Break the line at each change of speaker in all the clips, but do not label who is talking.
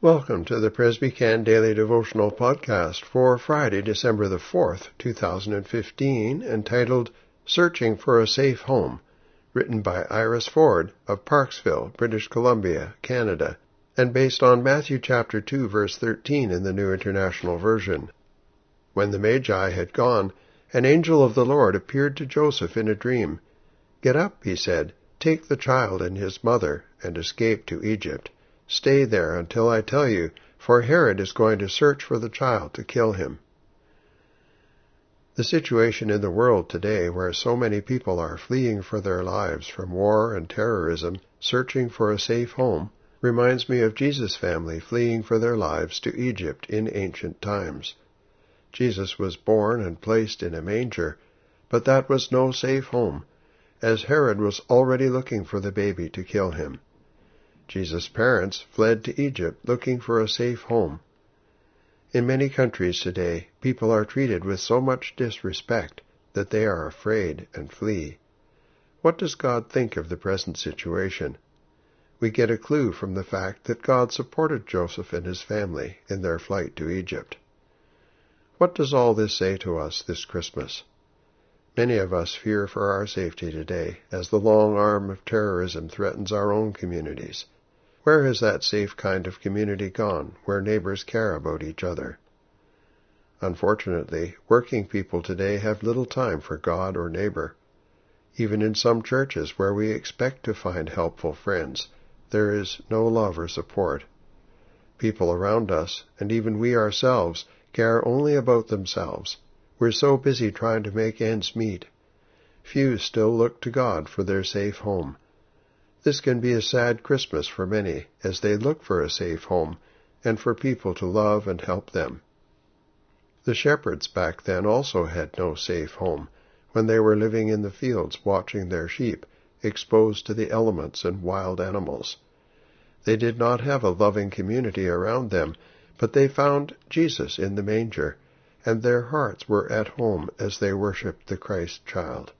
Welcome to the Presbycan Daily Devotional Podcast for Friday, December the 4th, 2015, entitled Searching for a Safe Home, written by Iris Ford of Parksville, British Columbia, Canada, and based on Matthew chapter 2, verse 13 in the New International Version. When the Magi had gone, an angel of the Lord appeared to Joseph in a dream. "Get up," he said, "take the child and his mother, and escape to Egypt. Stay there until I tell you, for Herod is going to search for the child to kill him." The situation in the world today, where so many people are fleeing for their lives from war and terrorism, searching for a safe home, reminds me of Jesus' family fleeing for their lives to Egypt in ancient times. Jesus was born and placed in a manger, but that was no safe home, as Herod was already looking for the baby to kill him. Jesus' parents fled to Egypt looking for a safe home. In many countries today, people are treated with so much disrespect that they are afraid and flee. What does God think of the present situation? We get a clue from the fact that God supported Joseph and his family in their flight to Egypt. What does all this say to us this Christmas? Many of us fear for our safety today, as the long arm of terrorism threatens our own communities. Where has that safe kind of community gone, where neighbors care about each other? Unfortunately, working people today have little time for God or neighbor. Even in some churches where we expect to find helpful friends, there is no love or support. People around us, and even we ourselves, care only about themselves. We're so busy trying to make ends meet. Few still look to God for their safe home. This can be a sad Christmas for many as they look for a safe home and for people to love and help them. The shepherds back then also had no safe home when they were living in the fields watching their sheep, exposed to the elements and wild animals. They did not have a loving community around them, but they found Jesus in the manger, and their hearts were at home as they worshipped the Christ child.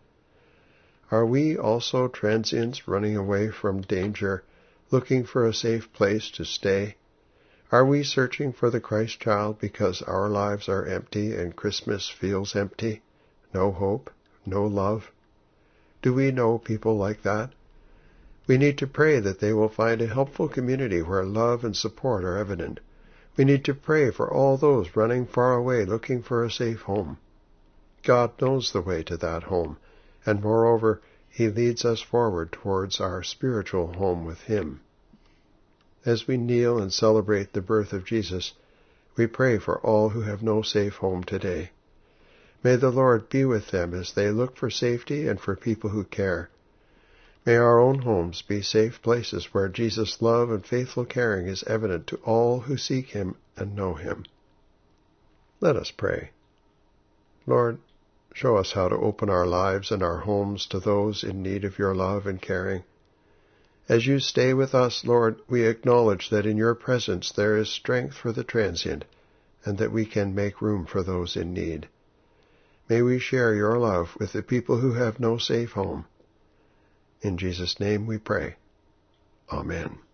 Are we also transients running away from danger, looking for a safe place to stay? Are we searching for the Christ child because our lives are empty and Christmas feels empty? No hope, no love? Do we know people like that? We need to pray that they will find a helpful community where love and support are evident. We need to pray for all those running far away looking for a safe home. God knows the way to that home, and moreover, He leads us forward towards our spiritual home with Him. As we kneel and celebrate the birth of Jesus, we pray for all who have no safe home today. May the Lord be with them as they look for safety and for people who care. May our own homes be safe places where Jesus' love and faithful caring is evident to all who seek Him and know Him. Let us pray. Lord, show us how to open our lives and our homes to those in need of your love and caring. As you stay with us, Lord, we acknowledge that in your presence there is strength for the transient, and that we can make room for those in need. May we share your love with the people who have no safe home. In Jesus' name we pray. Amen.